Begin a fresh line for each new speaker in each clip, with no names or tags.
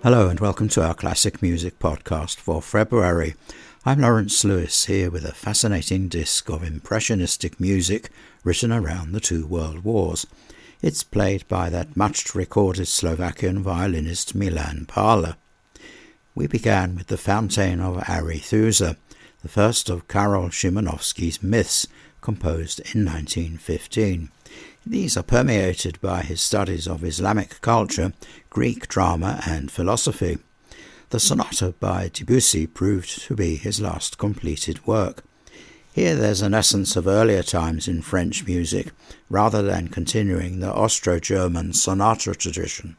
Hello and welcome to our Classic Music Podcast for February. I'm Lawrence Lewis, here with a fascinating disc of impressionistic music written around the two world wars. It's played by that much-recorded Slovakian violinist Milan Pála. We began with the Fountain of Arethusa, the first of Karol Szymanowski's myths, composed in 1915. These are permeated by his studies of Islamic culture, Greek drama and philosophy. The sonata by Debussy proved to be his last completed work. Here there's an essence of earlier times in French music, rather than continuing the Austro-German sonata tradition.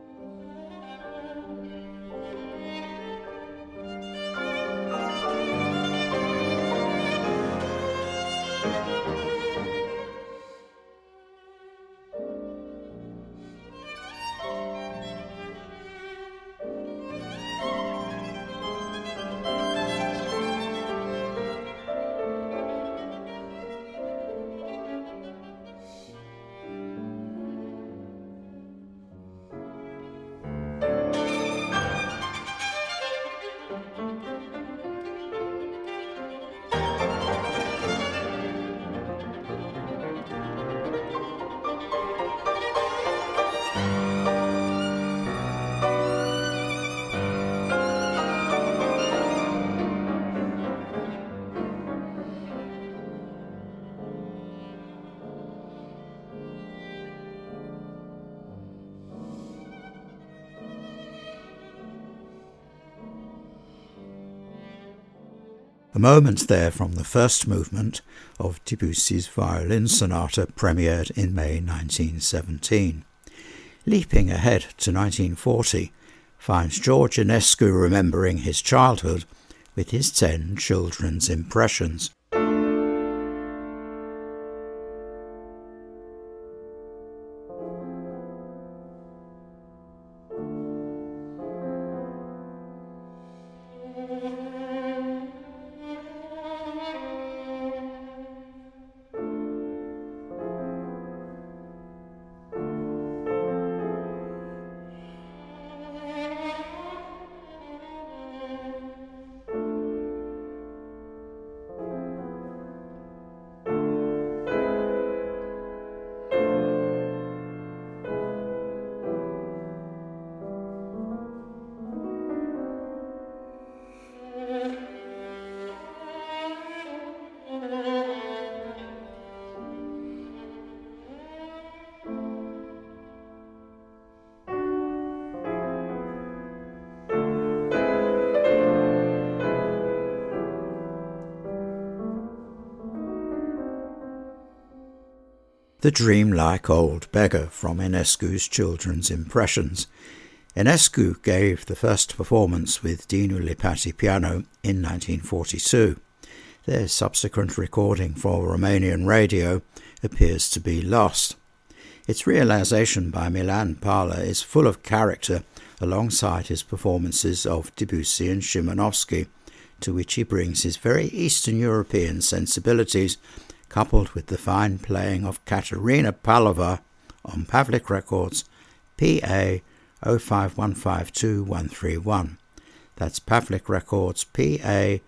A moment there from the first movement of Debussy's violin sonata premiered in May 1917. Leaping ahead to 1940 finds George Enescu remembering his childhood with his 10 children's impressions. The Dreamlike Old Beggar from Enescu's Children's Impressions. Enescu gave the first performance with Dinu Lipatti piano in 1942. Their subsequent recording for Romanian radio appears to be lost. Its realization by Milan Pála is full of character alongside his performances of Debussy and Szymanowski, to which he brings his very Eastern European sensibilities, coupled with the fine playing of Katerina Palova on Pavlik Records PA 05152-131. That's Pavlik Records PA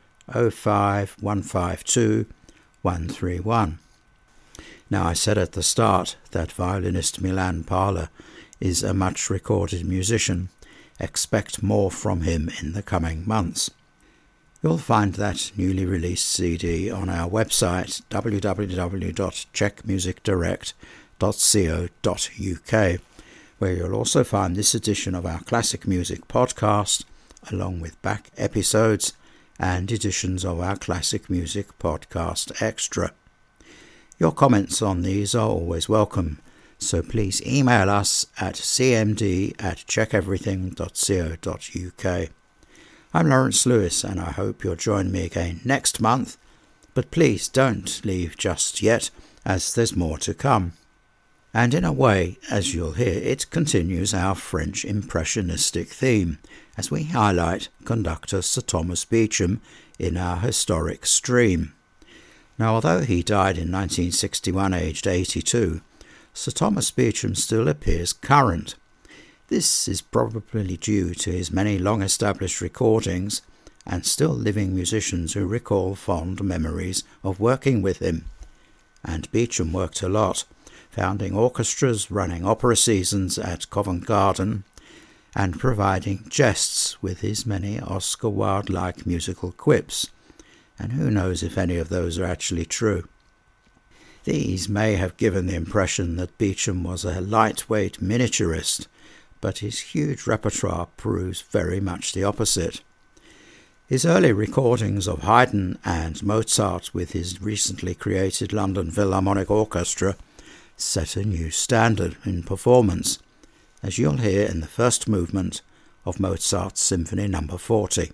05152-131. Now, I said at the start that violinist Milan Pála is a much-recorded musician. Expect more from him in the coming months. You'll find that newly released CD on our website www.czechmusicdirect.co.uk, where you'll also find this edition of our Classic Music Podcast, along with back episodes and editions of our Classic Music Podcast Extra. Your comments on these are always welcome, so please email us at cmd@czecheverything.co.uk. I'm Lawrence Lewis, and I hope you'll join me again next month, but please don't leave just yet, as there's more to come. And in a way, as you'll hear, it continues our French impressionistic theme, as we highlight conductor Sir Thomas Beecham in our historic stream. Now, although he died in 1961 aged 82, Sir Thomas Beecham still appears current. This is probably due to his many long-established recordings and still living musicians who recall fond memories of working with him. And Beecham worked a lot, founding orchestras, running opera seasons at Covent Garden, and providing jests with his many Oscar Wilde-like musical quips, and who knows if any of those are actually true. These may have given the impression that Beecham was a lightweight miniaturist, but his huge repertoire proves very much the opposite. His early recordings of Haydn and Mozart with his recently created London Philharmonic Orchestra set a new standard in performance, as you'll hear in the first movement of Mozart's Symphony No. 40.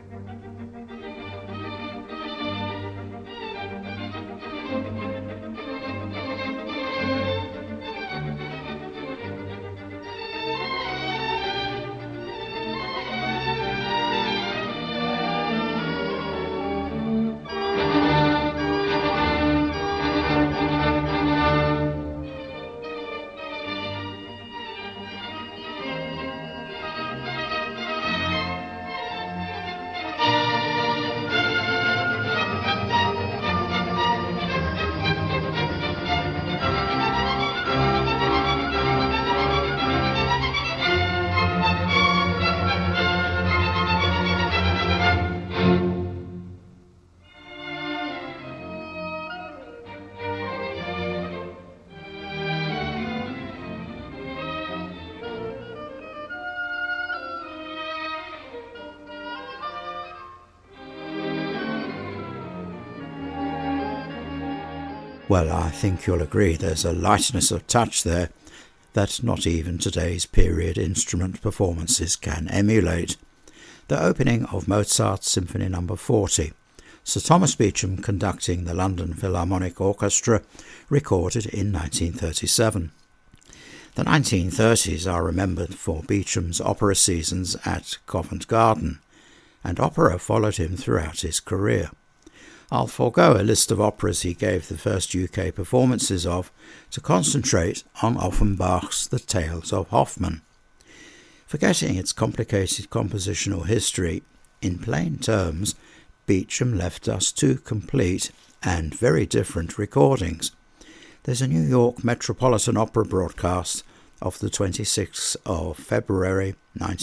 Well, I think you'll agree there's a lightness of touch there that not even today's period instrument performances can emulate. The opening of Mozart's Symphony No. 40, Sir Thomas Beecham conducting the London Philharmonic Orchestra, recorded in 1937. The 1930s are remembered for Beecham's opera seasons at Covent Garden, and opera followed him throughout his career. I'll forego a list of operas he gave the first UK performances of to concentrate on Offenbach's The Tales of Hoffmann. Forgetting its complicated compositional history, in plain terms, Beecham left us two complete and very different recordings. There's a New York Metropolitan Opera broadcast of the 26th of February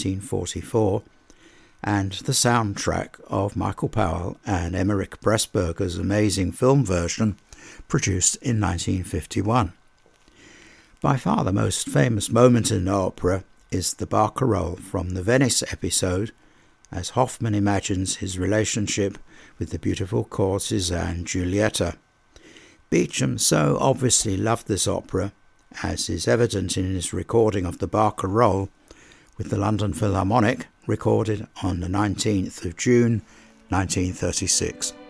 1944, and the soundtrack of Michael Powell and Emmerich Pressburger's amazing film version produced in 1951. By far the most famous moment in the opera is the barcarolle from the Venice episode, as Hoffmann imagines his relationship with the beautiful courtesan Giulietta. Beecham so obviously loved this opera, as is evident in his recording of the barcarolle with the London Philharmonic, recorded on the 19th of June 1936.